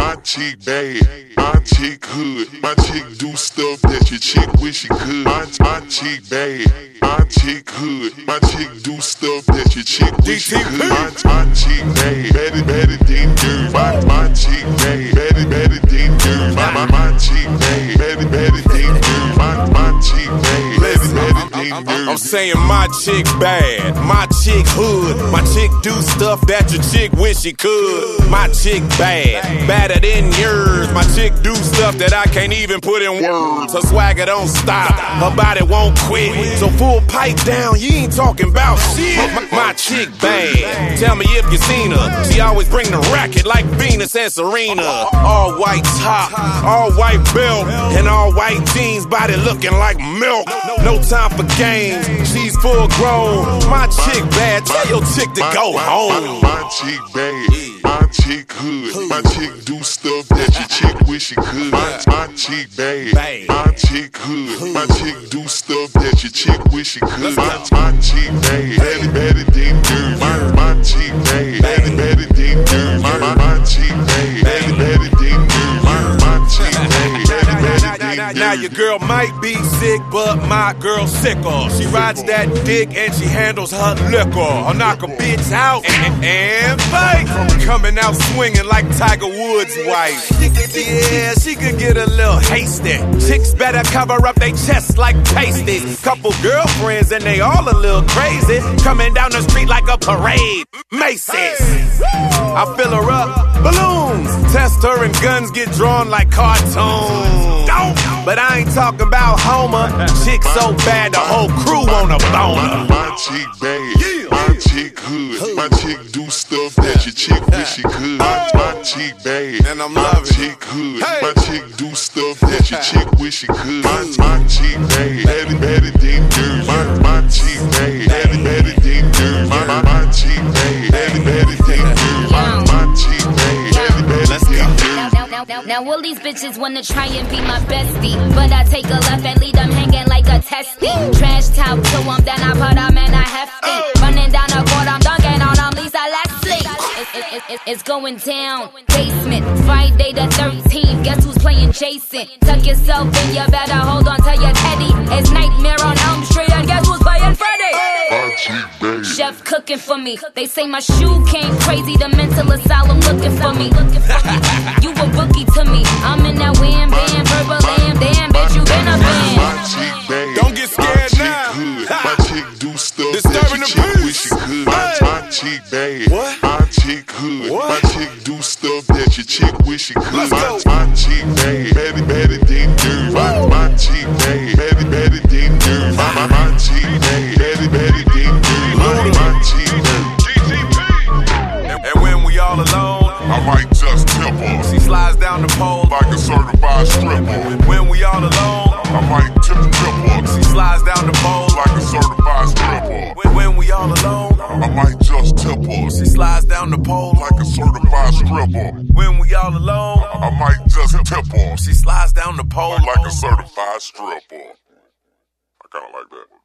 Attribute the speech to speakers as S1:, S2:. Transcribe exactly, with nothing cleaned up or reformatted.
S1: my chick bad, my chick hood, my chick do stuff that your chick wish she could. My, my chick bad, my chick hood, my chick do stuff that your chick wish she could. My, my chick bad, better, better than yours. My, my chick bad, better, better than yours. My, my, my chick bad, better, better than yours. My, my chick bad, better, better than yours.
S2: I'm saying my chick bad, my chick hood, my chick do stuff that your chick wish she could. My chick bad, badder than yours. My chick do stuff that I can't even put in words. Her swagger don't stop, her body won't quit. So full pipe down, you ain't talking about shit. My, my chick bad, tell me if you seen her. She always bring the racket like Venus and Serena. All white top, all white belt, and all white jeans, body looking like milk. No time for games, she's full grown. My chick bad, tell your chick to go home.
S1: My chick bad, my chick hood, my chick do stuff that your chick wish she could. My, my chick bad, my chick hood, my chick do stuff that your chick wish she could. My, my chick bad, better, better than yours. My, my chick bad, better, better than yours. My, my, my chick bad, better, better than yours. My, my chick bad, better, better than yours.
S2: Now your girl might be sick, but my girl's sicker. She rides that dick and she handles her liquor. I'll knock a bitch out and, and fight. Coming out swinging like Tiger Woods' wife. Yeah, she could get a little hasty. Chicks better cover up they chests like pasties. Couple girlfriends and they all a little crazy. Coming down the street like a parade. Macy's. I fill her up, balloons. Test her and guns get drawn like cartoons. But I ain't talking about Homer. Chick so bad the whole crew wanna boner.
S1: My chick bad, my chick hood, my chick do stuff that your chick wish she could. My, my chick bad,
S2: and I'm
S1: my chick hood, my chick do stuff that your chick wish she could. My, my chick bad, better, better than yours. My, my chick bad, better, better than yours. My, my, my chick bad, better, better than yours. My, my chick bad, better, better than yours.
S3: Now, now, now all these bitches wanna try and be my bestie, but I take a left and leave them hanging like a testy. Trash talk to them, then I put them in a hefty. Running down the court, I'm dunking on them, Lisa Leslie. It's, it, it, it's going down. Basement, Friday the thirteenth. Guess who's playing Jason? Tuck yourself in, you better hold on to your teddy. It's Nightmare on Elm Street, and guess who's playing Freddy? Chef cooking for me. They say my shoe came crazy. The mental asylum looking for me. You a rookie to me. I'm in that wham bam, purple lamb. Damn, bitch, you been a fan.
S2: Don't get scared now.
S1: My chick do stuff
S2: Disturbing
S1: that your
S2: the
S1: chick wish she could. My, my chick bad, my chick hood, my chick do stuff that your chick wish she could. My, my chick bad, better, better than yours. My, my chick bad, better, better than yours. My, my, my chick bad, better, better than yours. My, my chick bad.
S2: And when we all alone,
S1: I might just tip her.
S2: she slides down the pole
S1: Like a certified stripper.
S2: When we all alone,
S1: I might tip tip her.
S2: she slides down the pole
S1: Like a certified stripper.
S2: When, when we all alone,
S1: I might just tip her.
S2: she slides down the pole
S1: Like a certified stripper.
S2: When we all alone,
S1: I might just tip her.
S2: she slides down the pole
S1: Like a certified stripper. I kinda like that.